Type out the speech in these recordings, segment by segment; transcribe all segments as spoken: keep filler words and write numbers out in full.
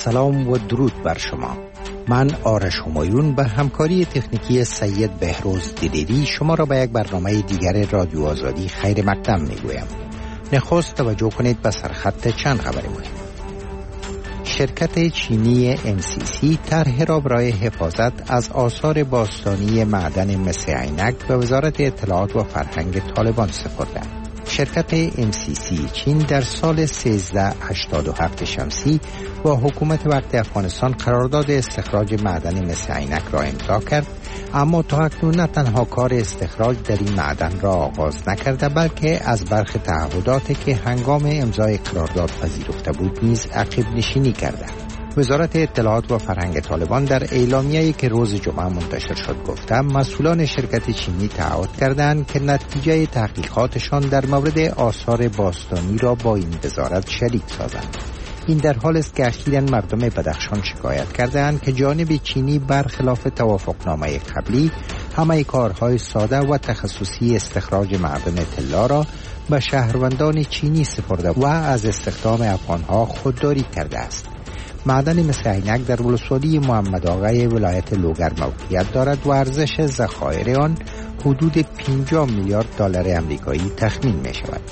سلام و درود بر شما. من آرش همایون به همکاری تکنیکی سید بهروز دیدیری شما را به یک برنامه دیگر رادیو آزادی خیر مقدم میگویم. نخست توجه کنید به سرخط چند خبر مهم. شرکت چینی ام سی سی طرح را برای حفاظت از آثار باستانی معدن مس عینک به وزارت اطلاعات و فرهنگ طالبان سپرده. شرکت ام سی سی چین در سال سیزده هشتاد و هفت شمسی با حکومت وقت افغانستان قرارداد استخراج معدن مس عینک را امضا کرد، اما تا اکنون نه تنها کار استخراج در این معدن را آغاز نکرده، بلکه از برخی تعهداتی که هنگام امضای قرارداد پذیرفته بود نیز عقب نشینی کرده. وزارت اطلاعات و فرهنگ طالبان در اعلامیه‌ای که روز جمعه منتشر شد گفته مسئولان شرکت چینی تعهد کردند که نتیجه تحقیقاتشان در مورد آثار باستانی را با این وزارت شریک سازند. این در حال است که اخیراً مردم بدخشان شکایت کردند که جانب چینی برخلاف توافقنامه قبلی همه کارهای ساده و تخصصی استخراج معدن طلا را به شهروندان چینی سپرده و از استخدام افغانها خودداری کرده است. معدن مس عینک در ولسوالی محمد آقای ولایت لوگر موقعیت دارد و ارزش ذخایر آن حدود پنجاه میلیارد دلار آمریکایی تخمین می شود.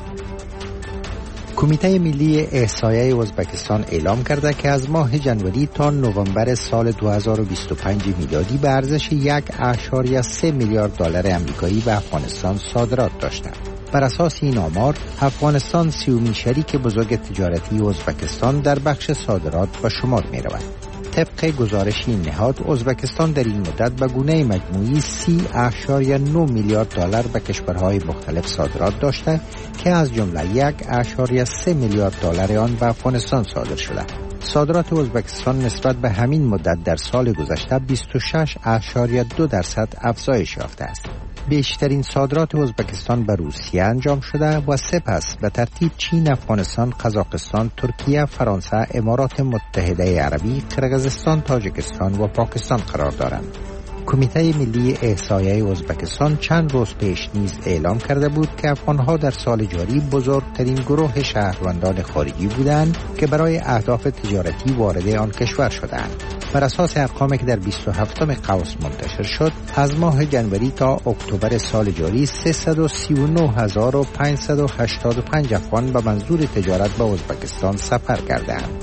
کمیته ملی احصایه ازبکستان اعلام کرده که از ماه جنوری تا نوامبر سال دو هزار و بیست و پنج میلادی به ارزش یک اشاریه سه میلیارد دلار آمریکایی به افغانستان صادرات داشته. بر اساس این آمار، افغانستان سیومین شریک بزرگ تجارتی ازبکستان در بخش صادرات به شمار می رود. طبق گزارش این نهاد، ازبکستان در این مدت به گونه مجموعی سی اشاریه نه میلیارد دلار به کشورهای مختلف صادرات داشته که از جمله یک اشاریه سه میلیارد دلار آن به افغانستان صادر شده. صادرات ازبکستان نسبت به همین مدت در سال گذشته بیست و شش اشاریه دو درصد افزایش یافته است. بیشترین صادرات ازبکستان به روسیه انجام شده و سپس به ترتیب چین، افغانستان، قزاقستان، ترکیه، فرانسه، امارات متحده عربی، قرقیزستان، تاجیکستان و پاکستان قرار دارند. کمیته ملی احصایه ازبکستان چند روز پیش نیز اعلام کرده بود که افغانها در سال جاری بزرگترین گروه شهروندان خارجی بودند که برای اهداف تجارتی وارد آن کشور شدند. بر اساس ارقامی که در بیست و هفتم قوس منتشر شد، از ماه جنوری تا اکتبر سال جاری سیصد و سی و نه هزار و پانصد و هشتاد و پنج افغان به منظور تجارت به ازبکستان سفر کردند.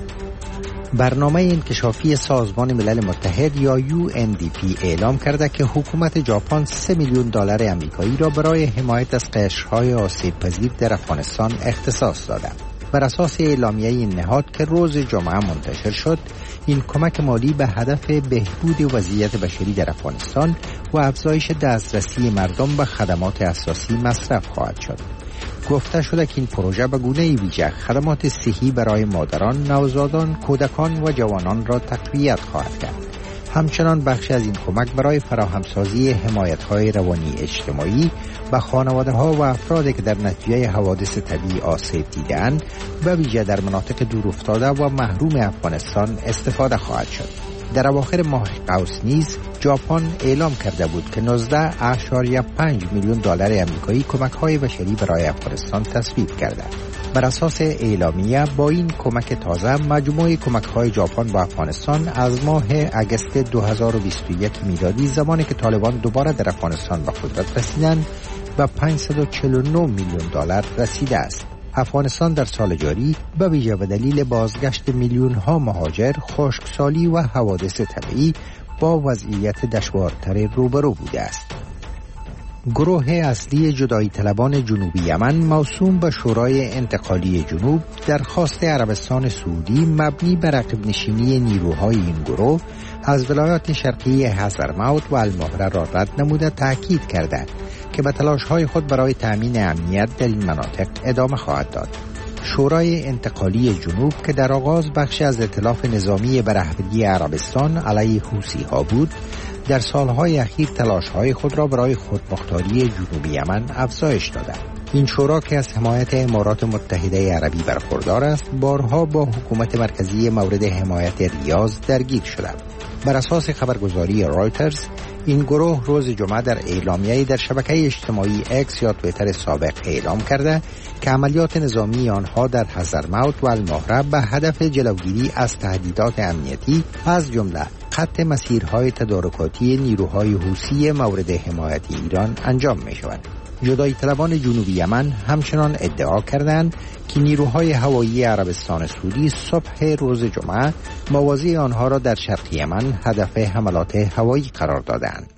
برنامه انکشافی سازمان ملل متحد یا یو ان دی پی اعلام کرده که حکومت ژاپن سه میلیون دلار آمریکایی را برای حمایت از قشرهای آسیب پذیر در افغانستان اختصاص داده. بر اساس اعلامیه این نهاد که روز جمعه منتشر شد، این کمک مالی به هدف بهبود وضعیت بشری در افغانستان و افزایش دسترسی مردم به خدمات اساسی مصرف خواهد شد. گفته شده که این پروژه به گونه ویژه خدمات صحی برای مادران، نوزادان، کودکان و جوانان را تقویت خواهد کرد. همچنان بخشی از این کمک برای فراهمسازی حمایت‌های روانی اجتماعی به خانواده‌ها و افرادی که در نتیجه حوادث طبیعی آسیب دیده‌اند، به ویژه در مناطق دورافتاده و محروم افغانستان استفاده خواهد شد. در اواخر ماه قوس نیز ژاپن اعلام کرده بود که نوزده اشاریه پنج میلیون دلار آمریکایی کمک‌های بشری برای افغانستان تصویب کرده. بر اساس اعلامیه با این کمک تازه مجموع کمک‌های ژاپن به افغانستان از ماه اگست دو هزار و بیست و یک میلادی، زمانی که طالبان دوباره در افغانستان به قدرت رسیدند، به پانصد و چهل و نه میلیون دلار رسیده است. افغانستان در سال جاری به ویژه به دلیل بازگشت میلیون ها مهاجر، خشکسالی و حوادث طبیعی با وضعیت دشوارتر روبرو بوده است. گروه اصلی جدایی طلبان جنوبی یمن موسوم به شورای انتقالی جنوب درخواست عربستان سعودی مبنی بر عقب نشینی نیروهای این گروه از ولایات شرقی حضرموت و المهره را رد نموده تاکید کرده که به تلاش‌های خود برای تأمین امنیت در این مناطق ادامه خواهد داد. شورای انتقالی جنوب که در آغاز بخشی از ائتلاف نظامی به رهبری عربستان علیه حوثی‌ها بود، در سالهای اخیر تلاش‌های خود را برای خودمختاری جنوب یمن افزایش داده. این شورا که از حمایت امارات متحده عربی برخوردار است، بارها با حکومت مرکزی مورد حمایت ریاض درگیر شده. بر اساس خبرگزاری رایترز، این گروه روز جمعه در اعلامیه‌ای در شبکه اجتماعی اکس یا توییتر سابق اعلام کرده که عملیات نظامی آنها در حضرموت و المهره به هدف جلوگیری از تهدیدات امنیتی از جمله قطع مسیرهای تدارکاتی نیروهای حوثی مورد حمایت ایران انجام می شود. جدایی طلبان جنوبی یمن همچنان ادعا کردند که نیروهای هوایی عربستان سعودی صبح روز جمعه موازی آنها را در شرق یمن هدف حملات هوایی قرار دادند.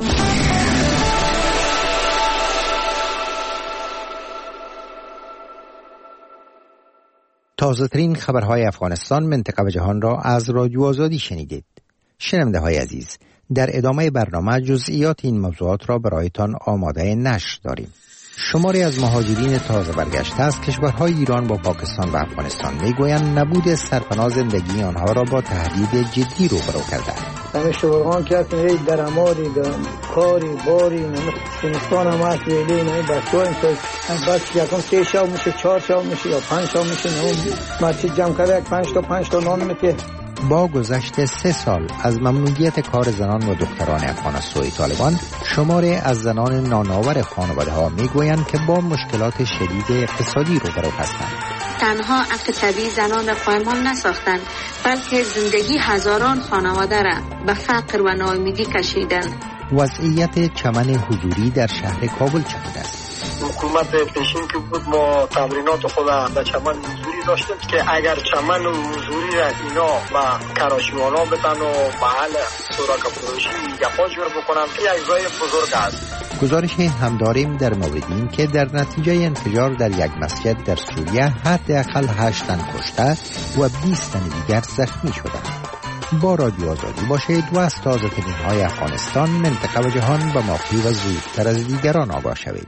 تازه‌ترین خبرهای افغانستان، منطقه و جهان را از رادیو آزادی شنیدید. شنونده های عزیز، در ادامه برنامه جزئیات این موضوعات را برایتان آماده نشر داریم. شماری از مهاجرین تازه برگشته از کشورهای ایران با پاکستان و افغانستان میگویند نبود سرپناه زندگی آنها را با تهدید جدی روبرو کرده. همه شغلان که هستن درآمدی دارن، کاری باری نمیستان هم هست ویلی نمی بسیار اینطور بس یکم سه شاو میشه، چهار شاو میشه یا پنج شاو میشه، نمون مرچی جمع کرده یک پنج تا پنج تا نان میته. با گذشت سه سال از ممنوعیت کار زنان و دختران افغان از سوی طالبان، شماری از زنان نانآور خانواده ها میگویند که با مشکلات شدید اقتصادی روبرو هستند. تنها عفو طبیعی زنان را پایمال نساختند، بلکه زندگی هزاران خانواده را به فقر و ناامیدی کشیدند. وضعیت چمن حضوری در شهر کابل چگونه است؟ حکومت پیشین که بود ما تمرینات خود در چمن حضوری داشتیم که اگر چمن حضوری را اینا با کراشیوانا بدن و محل سوراک فروشی گپا جور بکنن که یک جای بزرگ است. گزارش هم داریم در مورد این که در نتیجه انفجار در یک مسجد در سوریه حداقل هشت تن کشته و بیست تن دیگر زخمی شدند. با رادیو آزادی باشید و از تازه‌ترین های افغانستان، منطقه و جهان به موقع و زودتر از دیگران آگاه شوید.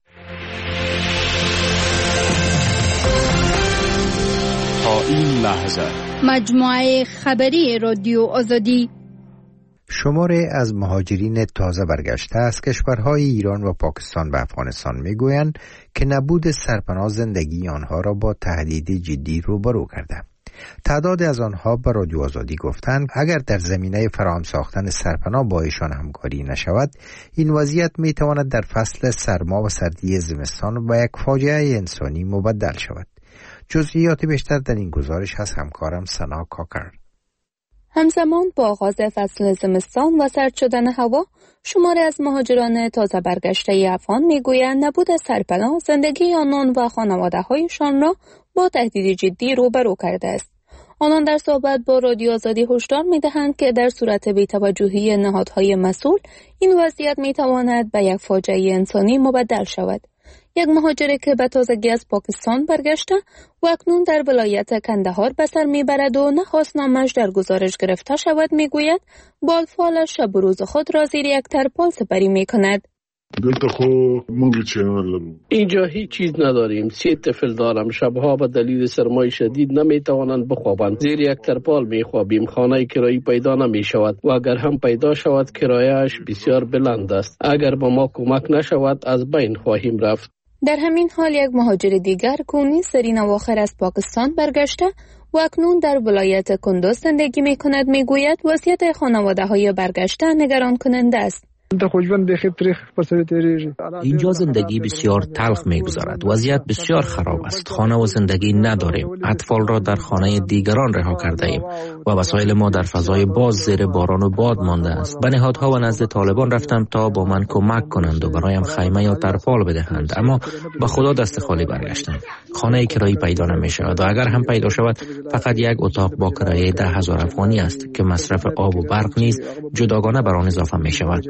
تا این لحظه مجموعه خبری رادیو آزادی. شماری از مهاجرین تازه برگشته از کشورهای ایران و پاکستان و افغانستان میگویند که نبود سرپناه زندگی آنها را با تهدید جدی روبرو کرده. تعداد از آنها به رادیو آزادی گفتند اگر در زمینه فراهم ساختن سرپناه با ایشان همکاری نشود، این وضعیت میتواند در فصل سرما و سردی زمستان به یک فاجعه انسانی مبدل شود. جزئیات بیشتر در این گزارش از همکارم سنا کاکر. همزمان با آغاز فصل زمستان و سرد شدن هوا، شماری از مهاجران تازه برگشته افغان میگویند نبود سرپناه زندگی آنان و خانواده‌هایشان را با تهدید جدی روبرو کرده است. آنان در صحبت با رادیو آزادی هشدار می‌دهند که در صورت بی‌توجهی نهادهای مسئول، این وضعیت می‌تواند به یک فاجعه انسانی مبدل شود. یک مهاجر که به تازگی از پاکستان برگشته و اکنون در ولایت کندهار به سر میبرد و نخواست نامش در گزارش گرفته شود میگوید بالفالش شب و روز خود را زیر یک ترپال سپری میکند. اینجا هیچ چیز نداریم. سه طفل دارم. شبها به دلیل سرمای شدید نمیتوانند بخوابند. زیر یک ترپال میخوابیم. خانه کرایی پیدا نمیشود و اگر هم پیدا شود کرایه‌اش بسیار بلند است. اگر به ما کمک نشود از بین خواهیم رفت. در همین حال یک مهاجر دیگر کونی سرین اواخر از پاکستان برگشته و اکنون در ولایت کندوز زندگی میکند میگوید وضعیت خانواده‌های برگشته نگران کننده است. اینجا زندگی بسیار تلخ می‌گذرد. وضعیت بسیار خراب است. خانه و زندگی نداریم. اطفال را در خانه دیگران رها کرده ایم و وسایل ما در فضای باز زیر باران و باد مانده است. به نهادها و نزد طالبان رفتم تا با من کمک کنند و برایم خیمه یا ترپال بدهند، اما به خدا دست خالی برگشتم. خانه کرایی پیدا نمی‌شود و اگر هم پیدا شود فقط یک اتاق با کرایه ده هزار افغانی است که مصرف آب و برق نیز جداگانه بر آن اضافه می‌شود.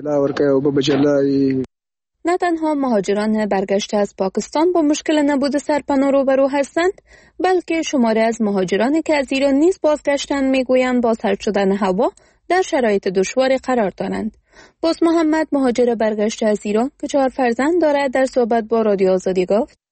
نه تنها مهاجران برگشته از پاکستان با مشکل نبود سرپناه روبرو هستند، بلکه شماری از مهاجرانی که از ایران نیز بازگشتند میگویند با سرد شدن هوا در شرایط دشواری قرار دارند. باز محمد مهاجر برگشته از ایران که چهار فرزند دارد در صحبت با رادیو آزادی گفت: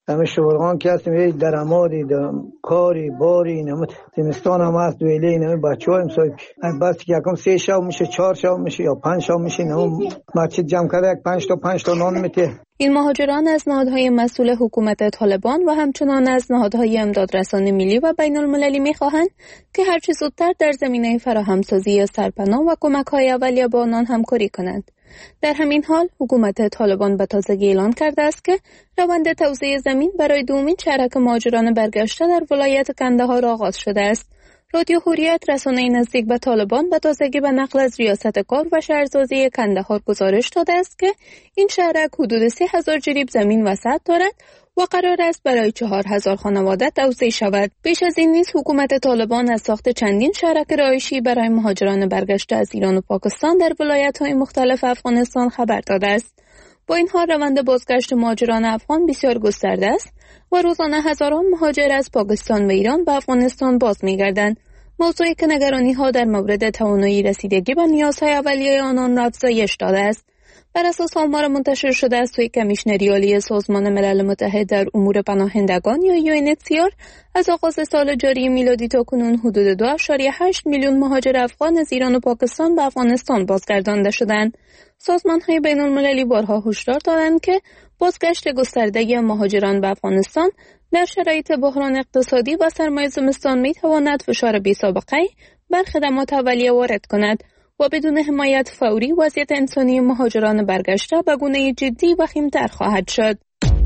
همه شغلان که هستیم یه درآمدی کاری باری نمت زمستان هم هست ویلی نمی بچه ها امسای بس که یکم سه شب میشه چهار شب میشه یا پنج شب میشه نمی مسجد جمع کرده یک پنج تا پنج تا نان میته. این مهاجران از نهادهای مسئول حکومت طالبان و همچنان از نهادهای امدادرسانی ملی و بین المللی می‌خواهند که هرچه زودتر در زمینه فراهمسازی سرپناه و کمک‌های اولیه با آنان همکاری کنند. در همین حال حکومت طالبان به تازگی اعلان کرده است که روند توزیع زمین برای دومین شهرک مهاجران برگشته در ولایت کندهار آغاز شده است. رادیو حریت رسانه نزدیک به طالبان به تازگی به نقل از ریاست کار و شهرسازی کندهار گزارش داده است که این شهرک حدود سه هزار جریب زمین وسعت دارد و قرار است برای چهار هزار خانواده توزیع شود. بیش از این نیز حکومت طالبان از ساخت چندین شهرک رهایشی برای مهاجران برگشته از ایران و پاکستان در ولایت‌های مختلف افغانستان خبر داده است. با این حال روند بازگشت مهاجران افغان بسیار گسترده است و روزانه هزاران مهاجر از پاکستان و ایران به افغانستان باز می‌گردند. موضوعی که نگرانی‌ها در مورد توانایی رسیدگی به نیازهای اولیه آنان را افزایش داده است. بر اساس آمار منتشر شده از سوی کمیشنری عالی سازمان ملل متحد در امور پناهندگان یا یو ان اچ سی آر از آغاز سال جاری میلادی تا کنون حدود دو ممیز هشت میلیون مهاجر افغان از ایران و پاکستان به افغانستان بازگردانده شدند. سازمان‌های بین‌المللی بارها هشدار دادند که بازگشت گسترده مهاجران به افغانستان در شرایط بحران اقتصادی و سرمای زمستان می‌تواند فشار بی‌سابقه‌ای بر خدمات اولیه وارد کند و بدون حمایت فوری وضعیت انسانی مهاجران برگشته به گونه جدی وخیم‌تر خواهد شد.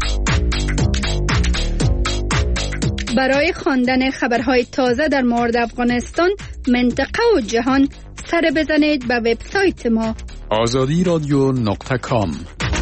برای خواندن خبرهای تازه در مورد افغانستان، منطقه و جهان سر بزنید به وبسایت ما آزادی رادیو نقطه کام.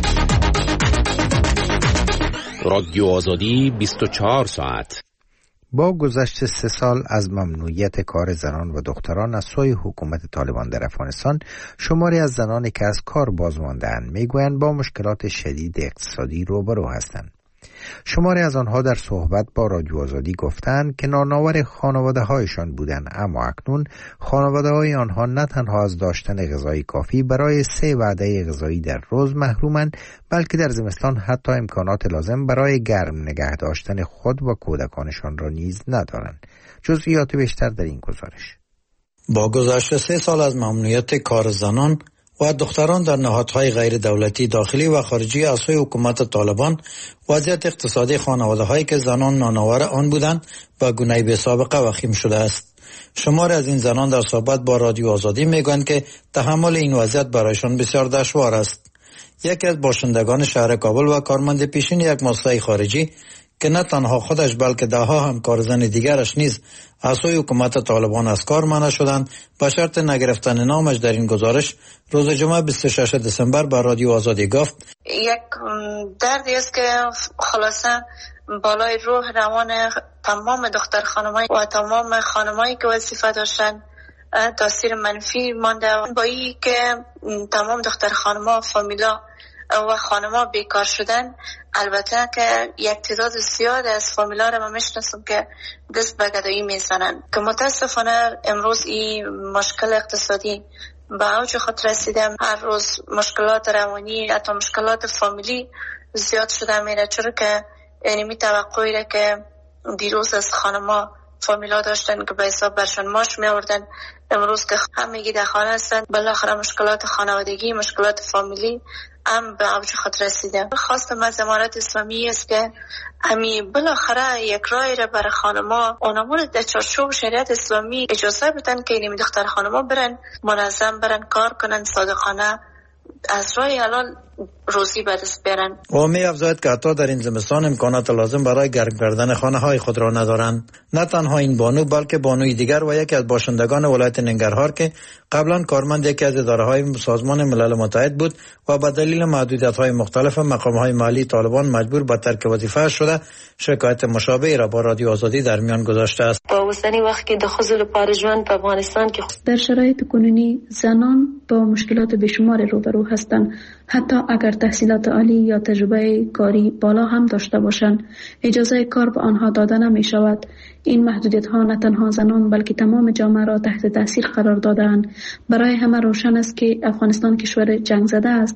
رادیو آزادی بیست و چهار ساعت. با گذشت سه سال از ممنوعیت کار زنان و دختران از سوی حکومت طالبان در افغانستان، شماری از زنانی که از کار باز مانده‌اند میگویند با مشکلات شدید اقتصادی روبرو هستند. شماری از آنها در صحبت با رادیو آزادی گفتند که نانآور خانواده هایشان بودند، اما اکنون خانواده های آنها نه تنها از داشتن غذای کافی برای سه وعده غذایی در روز محرومند، بلکه در زمستان حتی امکانات لازم برای گرم نگه داشتن خود و کودکانشان را نیز ندارند. جزئیات بیشتر در این گزارش. با گذشت سه سال از ممنوعیت کار زنان و دختران در نهادهای غیر دولتی داخلی و خارجی از سوی حکومت طالبان، وضعیت اقتصادی خانواده‌هایی که زنان نانآور آن بودند به گونه بی‌سابقه وخیم شده است. شماری از این زنان در صحبت با رادیو آزادی میگویند که تحمل این وضعیت برایشان بسیار دشوار است. یکی از باشندگان شهر کابل و کارمند پیشین یک مؤسسه خارجی که نه تنها خودش بلکه ده ها همکار زن دیگرش نیز از سوی حکومت طالبان از کار منع شدند، به شرط نگرفتن نامش در این گزارش روز جمعه بیست و ششم دسامبر بر رادیو آزادی گفت: یک دردی است که خلاصه بالای روح روان تمام دختر خانمای و تمام خانمایی که وظیفه داشتن تاثیر منفی مانده. با این که تمام دختر خانما فامیلا و خانما بیکار شدن، البته که یک تعداد زیاد از فامیلا را من میشناسم که دست به گدایی میزنن که متاسفانه امروز این مشکل اقتصادی به اوج خود رسیده. هر روز مشکلات روانی حتی مشکلات فامیلی زیاد شده میره، چرا که یعنی می توقعی را که دیروز از خانما فامیلا داشتن که به حساب برشان ماش می آوردن، امروز که همگی در خانه هستن، بالاخره مشکلات خانوادگی، مشکلات فامیلی هم به اوج خود رسیده. خواستم از امارت اسلامی است که همی بالاخره یک رای را برای خانما اونمون در چارچوب شریعت اسلامی اجازه بدن که این دختر خانما برن منظم برن کار کنن، صادقانه از رای حلال روزی به دست بیارن. و می افزاید که حتی در این زمستان امکانات لازم برای گرم کردن خانه های خود را ندارند. نه تنها این بانو بلکه بانوی دیگر و یکی از باشندگان ولایت ننگرهار که قبلا کارمند یکی از اداره های سازمان ملل متحد بود و به دلیل محدودیت های مختلف مقام های مالی طالبان مجبور به ترک وظیفه شده، شکایت مشابهی را با رادیو آزادی در میان گذاشته است. با وسنی وقت که دخول پارجوان به افغانستان که در شرایط کنونی زنان با مشکلات بیشمار روبرو هستند، حتی اگر تحصیلات عالی یا تجربه کاری بالا هم داشته باشند، اجازه کار به آنها داده نمی شود. این محدودیت ها نه تنها زنان بلکه تمام جامعه را تحت تاثیر قرار دادند. برای همه روشن است که افغانستان کشور جنگ زده است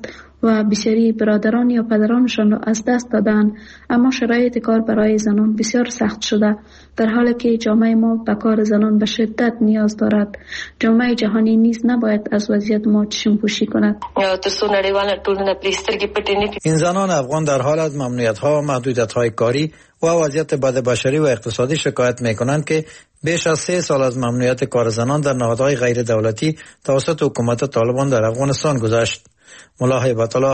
و بسیاری برادران یا پدرانشان را از دست دادند. اما شرایط کار برای زنان بسیار سخت شده، در حالی که جامعه ما به کار زنان به شدت نیاز دارد. جامعه جهانی نیز نباید از وضعیت ما چشم پوشی کند. این زنان افغان در حال از ممنوعیت‌ها و محدودیت‌های کاری و وضعیت بد بشری و اقتصادی شکایت می‌کنند که بیش از سه سال از ممنوعیت کار زنان در نهادهای غیر دولتی توسط حکومت طالبان در افغانستان گذشت. ملا هیبت الله